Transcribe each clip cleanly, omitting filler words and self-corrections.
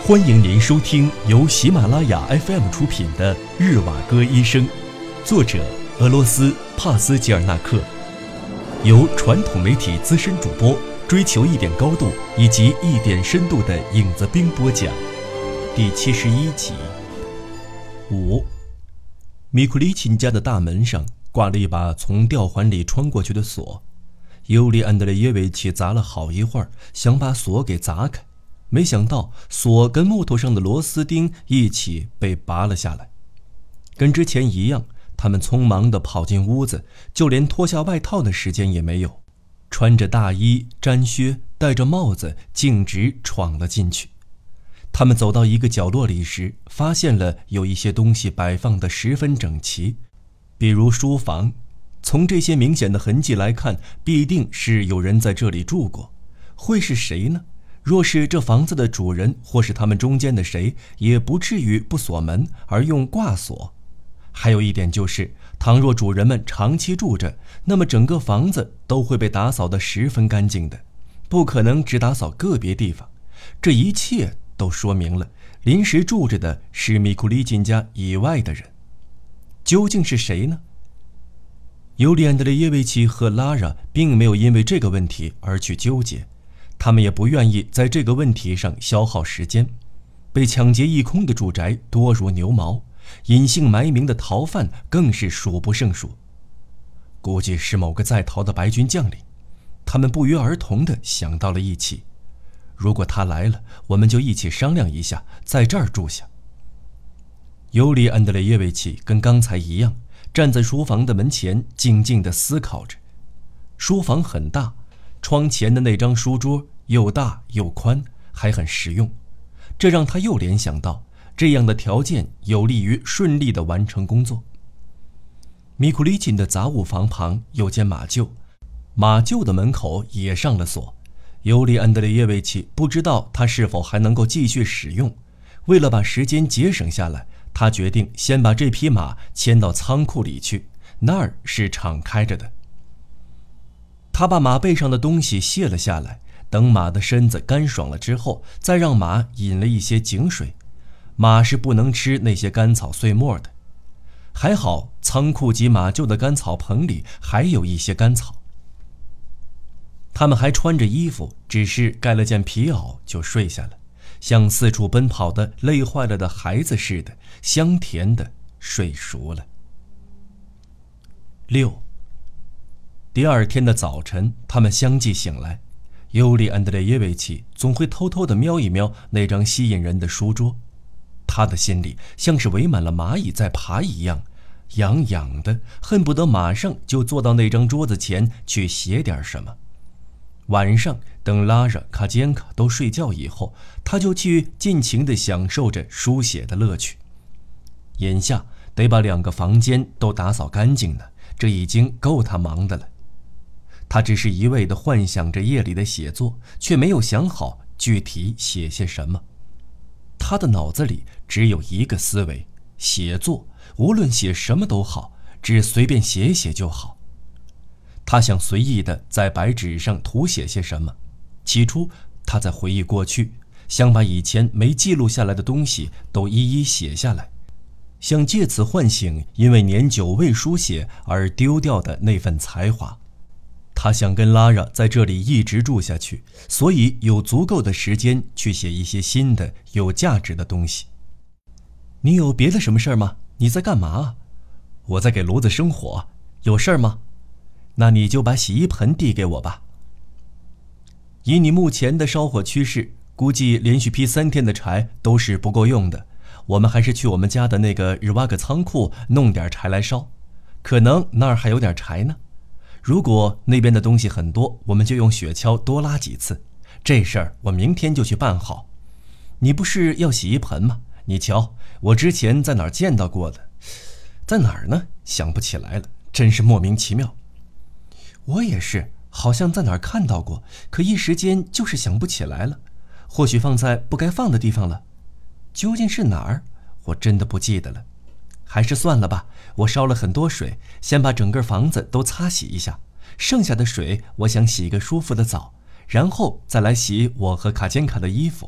欢迎您收听由喜马拉雅 FM 出品的《日瓦戈医生》，作者俄罗斯帕斯吉尔纳克，由传统媒体资深主播追求一点高度以及一点深度的影子兵播讲。第71集。5. 米库里钦家的大门上挂了一把从吊环里穿过去的锁，尤里安德烈耶维奇砸了好一会儿，想把锁给砸开，没想到锁跟木头上的螺丝钉一起被拔了下来。跟之前一样，他们匆忙地跑进屋子，就连脱下外套的时间也没有，穿着大衣毡靴，戴着帽子，径直闯了进去。他们走到一个角落里时，发现了有一些东西摆放得十分整齐，比如书房。从这些明显的痕迹来看，必定是有人在这里住过。会是谁呢？若是这房子的主人，或是他们中间的谁，也不至于不锁门而用挂锁。还有一点就是，倘若主人们长期住着，那么整个房子都会被打扫得十分干净的，不可能只打扫个别地方。这一切都说明了临时住着的是米库里钦家以外的人。究竟是谁呢？尤里安德烈耶维奇和拉拉并没有因为这个问题而去纠结，他们也不愿意在这个问题上消耗时间。被抢劫一空的住宅多如牛毛，隐姓埋名的逃犯更是数不胜数。估计是某个在逃的白军将领，他们不约而同地想到了一起。如果他来了，我们就一起商量一下，在这儿住下。尤里安德烈耶维奇跟刚才一样，站在书房的门前，静静地思考着。书房很大，窗前的那张书桌又大又宽，还很实用，这让他又联想到，这样的条件有利于顺利地完成工作。米库里钦的杂物房旁有间马厩，马厩的门口也上了锁。尤里安德烈耶维奇不知道他是否还能够继续使用，为了把时间节省下来，他决定先把这匹马牵到仓库里去，那儿是敞开着的。他把马背上的东西卸了下来，等马的身子干爽了之后，再让马饮了一些井水。马是不能吃那些干草碎末的。还好仓库及马厩的干草棚里还有一些干草。他们还穿着衣服，只是盖了件皮袄就睡下了，像四处奔跑的累坏了的孩子似的，香甜的睡熟了。6. 第二天的早晨，他们相继醒来。尤里安德烈耶维奇总会偷偷地瞄一瞄那张吸引人的书桌，他的心里像是围满了蚂蚁在爬一样，痒痒的，恨不得马上就坐到那张桌子前去写点什么。晚上等拉拉、卡坚卡都睡觉以后，他就去尽情地享受着书写的乐趣。眼下得把2个房间都打扫干净呢，这已经够他忙的了。他只是一味地幻想着夜里的写作，却没有想好具体写些什么。他的脑子里只有一个思维：写作，无论写什么都好，只随便写写就好。他想随意地在白纸上涂写些什么。起初他在回忆过去，想把以前没记录下来的东西都一一写下来，想借此唤醒因为年久未书写而丢掉的那份才华。他想跟拉拉在这里一直住下去，所以有足够的时间去写一些新的有价值的东西。你有别的什么事儿吗？你在干嘛？我在给炉子生火。有事儿吗？那你就把洗衣盆递给我吧。以你目前的烧火趋势，估计连续劈3天的柴都是不够用的。我们还是去我们家的那个日瓦戈仓库弄点柴来烧，可能那儿还有点柴呢。如果那边的东西很多，我们就用雪橇多拉几次。这事儿我明天就去办好。你不是要洗衣盆吗？你瞧，我之前在哪儿见到过的？在哪儿呢？想不起来了，真是莫名其妙。我也是，好像在哪儿看到过，可一时间就是想不起来了。或许放在不该放的地方了。究竟是哪儿？我真的不记得了。还是算了吧，我烧了很多水，先把整个房子都擦洗一下。剩下的水，我想洗一个舒服的澡，然后再来洗我和卡坚卡的衣服。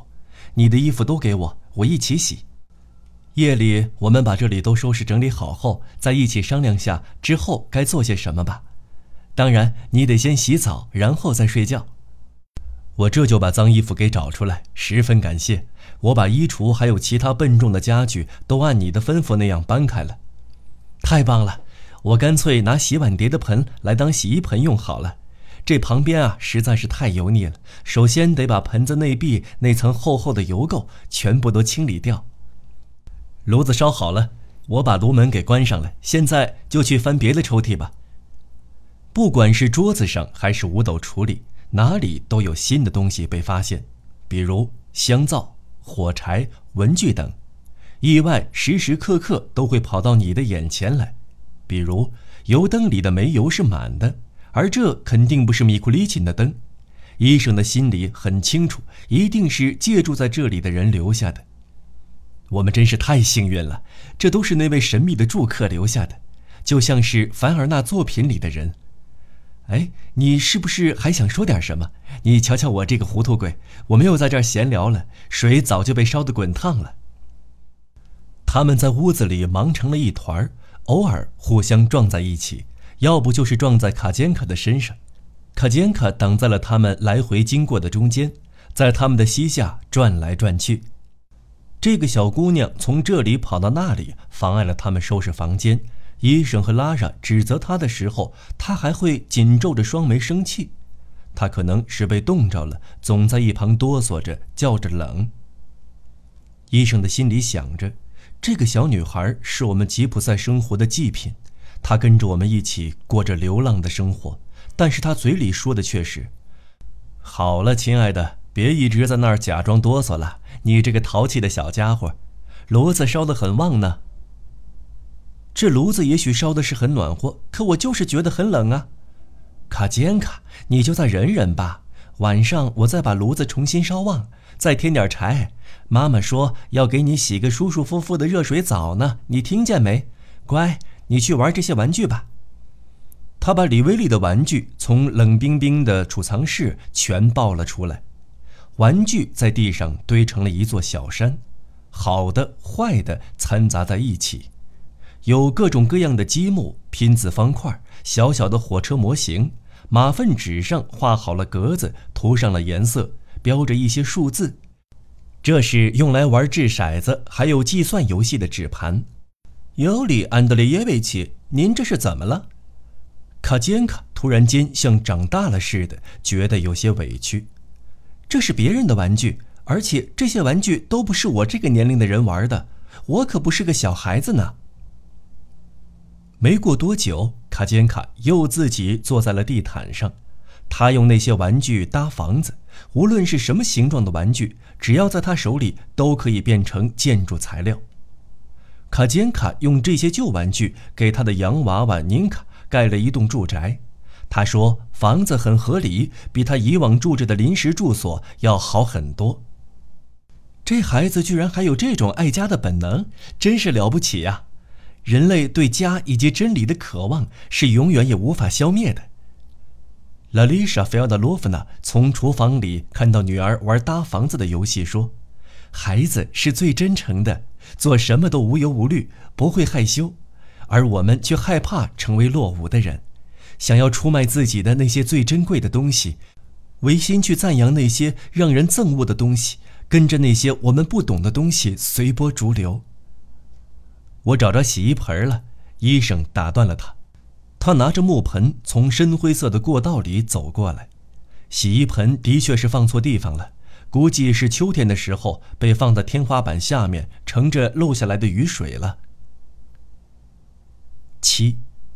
你的衣服都给我，我一起洗。夜里我们把这里都收拾整理好后，再一起商量下之后该做些什么吧。当然，你得先洗澡，然后再睡觉。我这就把脏衣服给找出来，十分感谢。我把衣橱还有其他笨重的家具都按你的吩咐那样搬开了。太棒了，我干脆拿洗碗碟的盆来当洗衣盆用好了。这旁边实在是太油腻了，首先得把盆子内壁那层厚厚的油垢全部都清理掉。炉子烧好了，我把炉门给关上了，现在就去翻别的抽屉吧。不管是桌子上还是五斗橱里，哪里都有新的东西被发现，比如香皂、火柴、文具等。意外时时刻刻都会跑到你的眼前来，比如油灯里的煤油是满的，而这肯定不是米库里琴的灯。医生的心里很清楚，一定是借住在这里的人留下的。我们真是太幸运了，这都是那位神秘的住客留下的，就像是凡尔纳作品里的人。哎，你是不是还想说点什么？你瞧瞧我这个糊涂鬼，我没有在这儿闲聊了，水早就被烧得滚烫了。他们在屋子里忙成了一团，偶尔互相撞在一起，要不就是撞在卡坚卡的身上。卡坚卡挡在了他们来回经过的中间，在他们的膝下转来转去。这个小姑娘从这里跑到那里，妨碍了他们收拾房间。医生和拉拉指责她的时候，她还会紧皱着双眉生气。她可能是被冻着了，总在一旁哆嗦着，叫着冷。医生的心里想着，这个小女孩是我们吉普赛生活的祭品，她跟着我们一起过着流浪的生活，但是她嘴里说的却是：好了，亲爱的，别一直在那儿假装哆嗦了，你这个淘气的小家伙，炉子烧得很旺呢。这炉子也许烧的是很暖和，可我就是觉得很冷啊。卡坚卡，你就再忍忍吧，晚上我再把炉子重新烧旺，再添点柴。妈妈说要给你洗个舒舒服服的热水澡呢，你听见没？乖，你去玩这些玩具吧。他把李威利的玩具从冷冰冰的储藏室全抱了出来，玩具在地上堆成了一座小山，好的坏的掺杂在一起，有各种各样的积木、拼字方块、小小的火车模型，马粪纸上画好了格子，涂上了颜色，标着一些数字。这是用来玩掷骰子还有计算游戏的纸盘。尤里安德烈耶维奇，您这是怎么了？卡坚卡突然间像长大了似的，觉得有些委屈。这是别人的玩具，而且这些玩具都不是我这个年龄的人玩的，我可不是个小孩子呢。没过多久，卡坚卡又自己坐在了地毯上，他用那些玩具搭房子，无论是什么形状的玩具，只要在他手里都可以变成建筑材料。卡坚卡用这些旧玩具给他的洋娃娃宁卡盖了一栋住宅。他说房子很合理，比他以往住着的临时住所要好很多。这孩子居然还有这种爱家的本能，真是了不起呀！人类对家以及真理的渴望是永远也无法消灭的。拉丽莎·菲奥多洛夫娜从厨房里看到女儿玩搭房子的游戏，说：孩子是最真诚的，做什么都无忧无虑，不会害羞，而我们却害怕成为落伍的人，想要出卖自己的那些最珍贵的东西，违心去赞扬那些让人憎恶的东西，跟着那些我们不懂的东西随波逐流。我找着洗衣盆了，医生打断了他。他拿着木盆从深灰色的过道里走过来，洗衣盆的确是放错地方了，估计是秋天的时候被放在天花板下面，盛着漏下来的雨水了。7.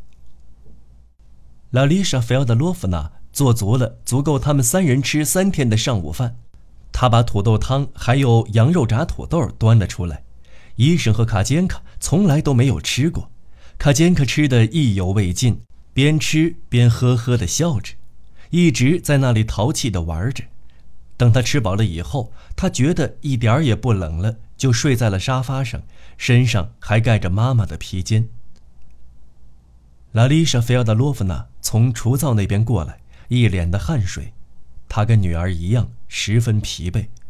拉丽莎·菲奥德洛夫娜做足了足够他们3人吃3天的上午饭。她把土豆汤还有羊肉炸土豆端了出来，医生和卡坚卡从来都没有吃过。卡坚卡吃得意犹未尽，边吃边呵呵地笑着，一直在那里淘气地玩着。等他吃饱了以后，他觉得一点儿也不冷了，就睡在了沙发上，身上还盖着妈妈的披肩。拉丽莎·菲奥多洛夫娜从厨灶那边过来，一脸的汗水。她跟女儿一样十分疲惫，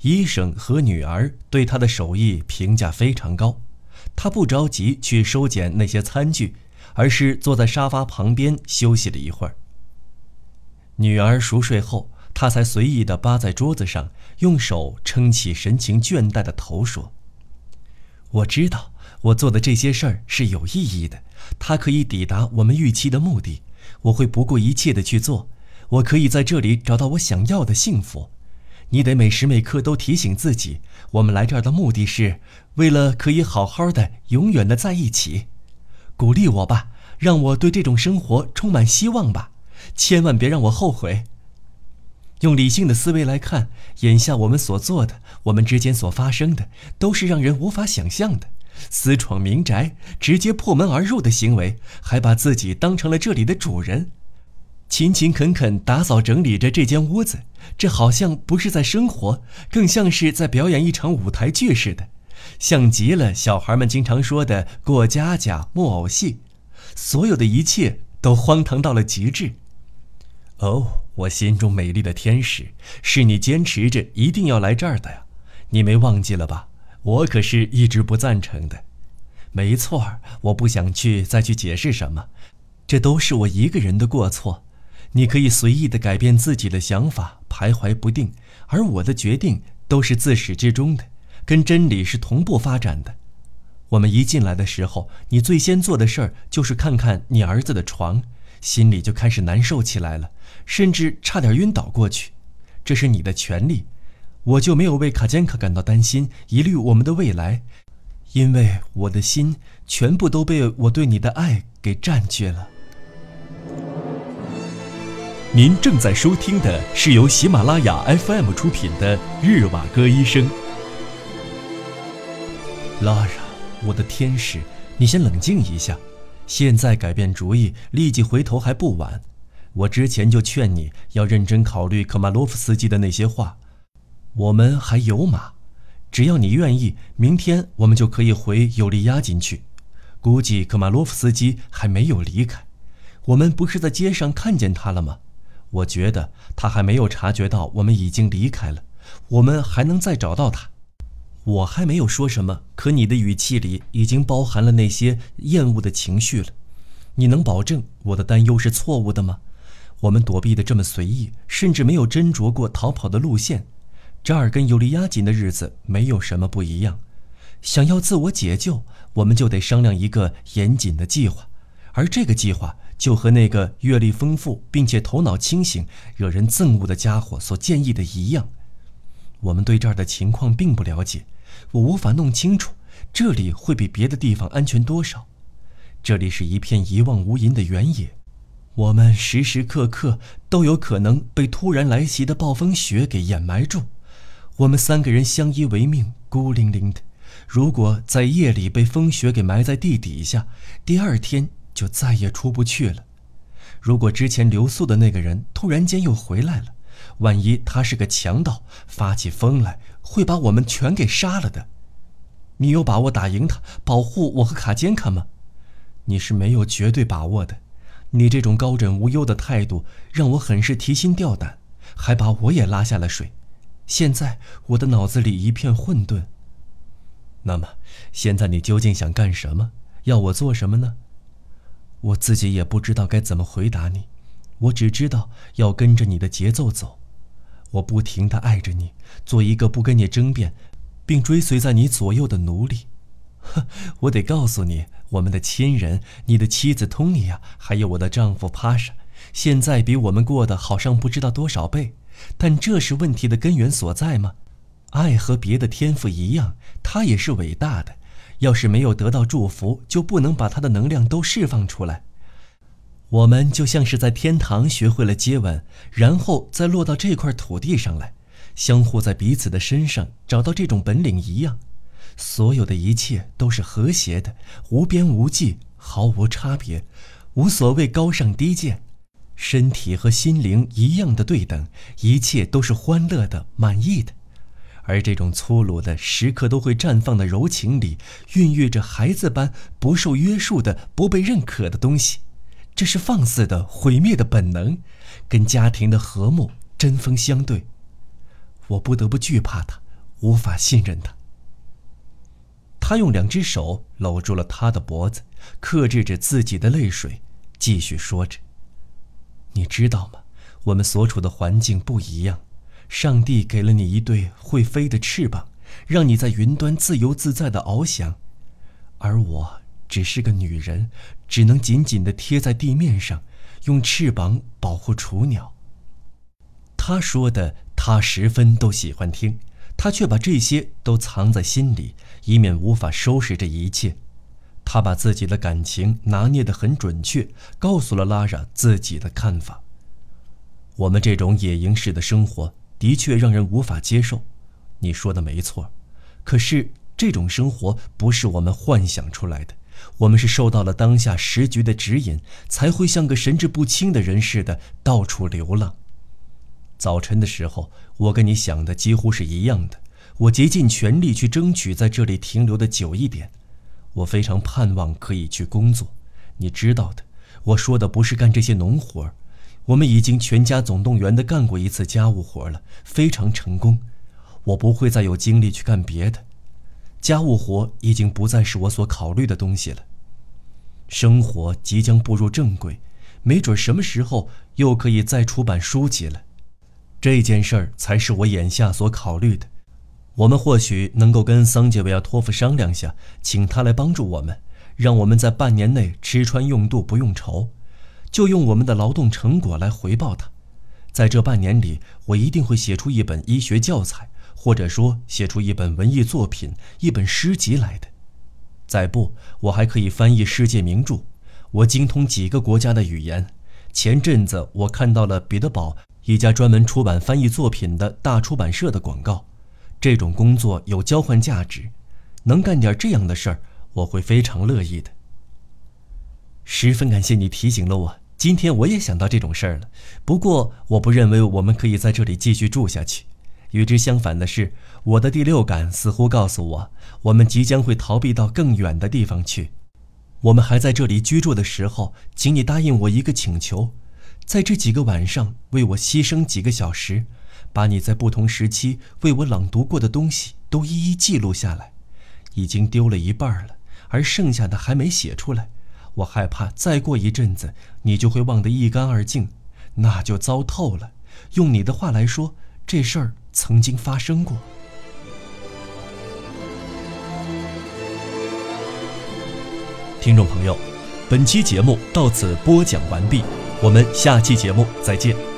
医生和女儿对他的手艺评价非常高。他不着急去收捡那些餐具，而是坐在沙发旁边休息了一会儿。女儿熟睡后，他才随意地扒在桌子上，用手撑起神情倦怠的头说：我知道我做的这些事儿是有意义的，它可以抵达我们预期的目的，我会不顾一切地去做，我可以在这里找到我想要的幸福。你得每时每刻都提醒自己，我们来这儿的目的是为了可以好好的永远的在一起。鼓励我吧，让我对这种生活充满希望吧，千万别让我后悔。用理性的思维来看，眼下我们所做的，我们之间所发生的，都是让人无法想象的。私闯民宅，直接破门而入的行为，还把自己当成了这里的主人，勤勤恳恳打扫整理着这间屋子，这好像不是在生活，更像是在表演一场舞台剧似的，像极了小孩们经常说的过家家、木偶戏。所有的一切都荒唐到了极致。哦，我心中美丽的天使，是你坚持着一定要来这儿的呀，你没忘记了吧？我可是一直不赞成的。没错，我不想再去解释什么，这都是我一个人的过错。你可以随意地改变自己的想法，徘徊不定，而我的决定都是自始至终的，跟真理是同步发展的。我们一进来的时候，你最先做的事儿就是看看你儿子的床，心里就开始难受起来了，甚至差点晕倒过去。这是你的权利，我就没有为卡坚卡感到担心，疑虑我们的未来，因为我的心全部都被我对你的爱给占据了。您正在收听的是由喜马拉雅 FM 出品的《日瓦戈医生》。拉拉，我的天使，你先冷静一下，现在改变主意，立即回头还不晚。我之前就劝你要认真考虑科马洛夫斯基的那些话。我们还有马，只要你愿意，明天我们就可以回尤利亚金去。估计科马洛夫斯基还没有离开，我们不是在街上看见他了吗？我觉得他还没有察觉到我们已经离开了，我们还能再找到他。我还没有说什么，可你的语气里已经包含了那些厌恶的情绪了。你能保证我的担忧是错误的吗？我们躲避得这么随意，甚至没有斟酌过逃跑的路线。这儿跟尤利亚金的日子没有什么不一样。想要自我解救，我们就得商量一个严谨的计划，而这个计划就和那个阅历丰富并且头脑清醒、惹人憎恶的家伙所建议的一样。我们对这儿的情况并不了解，我无法弄清楚这里会比别的地方安全多少。这里是一片一望无垠的原野，我们时时刻刻都有可能被突然来袭的暴风雪给掩埋住。我们3个人相依为命，孤零零的，如果在夜里被风雪给埋在地底下，第2天就再也出不去了。如果之前留宿的那个人突然间又回来了，万一他是个强盗，发起疯来会把我们全给杀了的。你有把握打赢他，保护我和卡坚卡吗？你是没有绝对把握的。你这种高枕无忧的态度让我很是提心吊胆，还把我也拉下了水。现在我的脑子里一片混沌。那么现在你究竟想干什么？要我做什么呢？我自己也不知道该怎么回答你，我只知道要跟着你的节奏走。我不停地爱着你，做一个不跟你争辩并追随在你左右的奴隶。我得告诉你，我们的亲人，你的妻子托尼亚，还有我的丈夫帕莎，现在比我们过得好上不知道多少倍。但这是问题的根源所在吗？爱和别的天赋一样，它也是伟大的。要是没有得到祝福，就不能把它的能量都释放出来。我们就像是在天堂学会了接吻，然后再落到这块土地上来，相互在彼此的身上找到这种本领一样。所有的一切都是和谐的，无边无际，毫无差别，无所谓高尚低贱，身体和心灵一样的对等，一切都是欢乐的、满意的。而这种粗鲁的、时刻都会绽放的柔情里，孕育着孩子般不受约束的、不被认可的东西。这是放肆的、毁灭的本能，跟家庭的和睦针锋相对。我不得不惧怕它， 无法信任他。他用2只手搂住了他的脖子，克制着自己的泪水，继续说着：你知道吗？我们所处的环境不一样，上帝给了你一对会飞的翅膀，让你在云端自由自在地翱翔，而我只是个女人，只能紧紧地贴在地面上，用翅膀保护雏鸟。他说的他十分都喜欢听，他却把这些都藏在心里，以免无法收拾这一切。他把自己的感情拿捏得很准确，告诉了拉拉自己的看法。我们这种野营式的生活的确让人无法接受，你说的没错，可是这种生活不是我们幻想出来的，我们是受到了当下时局的指引，才会像个神志不清的人似的到处流浪。早晨的时候，我跟你想的几乎是一样的，我竭尽全力去争取在这里停留的久一点。我非常盼望可以去工作，你知道的，我说的不是干这些农活，我们已经全家总动员地干过一次家务活了，非常成功。我不会再有精力去干别的，家务活已经不再是我所考虑的东西了。生活即将步入正轨，没准什么时候又可以再出版书籍了。这件事儿才是我眼下所考虑的。我们或许能够跟桑杰维亚托夫商量下，请他来帮助我们，让我们在半年内吃穿用度不用愁，就用我们的劳动成果来回报他。在这半年里，我一定会写出一本医学教材，或者说写出一本文艺作品，一本诗集来的。再不，我还可以翻译世界名著，我精通几个国家的语言。前阵子我看到了彼得堡一家专门出版翻译作品的大出版社的广告，这种工作有交换价值，能干点这样的事儿，我会非常乐意的。十分感谢你提醒了我，今天我也想到这种事儿了。不过我不认为我们可以在这里继续住下去。与之相反的是，我的第六感似乎告诉我，我们即将会逃避到更远的地方去。我们还在这里居住的时候，请你答应我一个请求，在这几个晚上为我牺牲几个小时，把你在不同时期为我朗读过的东西都一一记录下来。已经丢了一半了，而剩下的还没写出来。我害怕再过一阵子你就会忘得一干二净，那就糟透了。用你的话来说，这事儿曾经发生过。听众朋友，本期节目到此播讲完毕，我们下期节目再见。